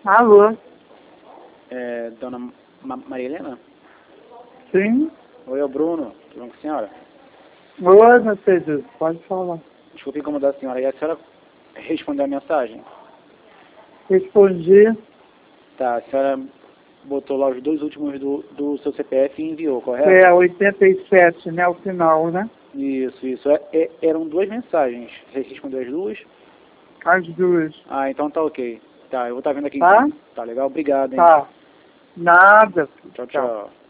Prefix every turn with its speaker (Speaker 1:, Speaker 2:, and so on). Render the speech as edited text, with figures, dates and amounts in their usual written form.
Speaker 1: Alô?
Speaker 2: Dona Maria Helena?
Speaker 1: Sim?
Speaker 2: Oi, é o Bruno. Tudo bom com a senhora?
Speaker 1: Oi, Mercedes, pode falar.
Speaker 2: Desculpe incomodar a senhora. E a senhora respondeu a mensagem?
Speaker 1: Respondi.
Speaker 2: Tá, a senhora botou lá os dois últimos do seu CPF e enviou, correto?
Speaker 1: 87, né? O final, né?
Speaker 2: Isso. Eram duas mensagens. Você respondeu as duas?
Speaker 1: As duas.
Speaker 2: Ah, então tá ok. Tá, eu vou estar vendo aqui.
Speaker 1: Tá?
Speaker 2: Então. Tá legal? Obrigado, hein?
Speaker 1: Tá. Nada.
Speaker 2: Tchau.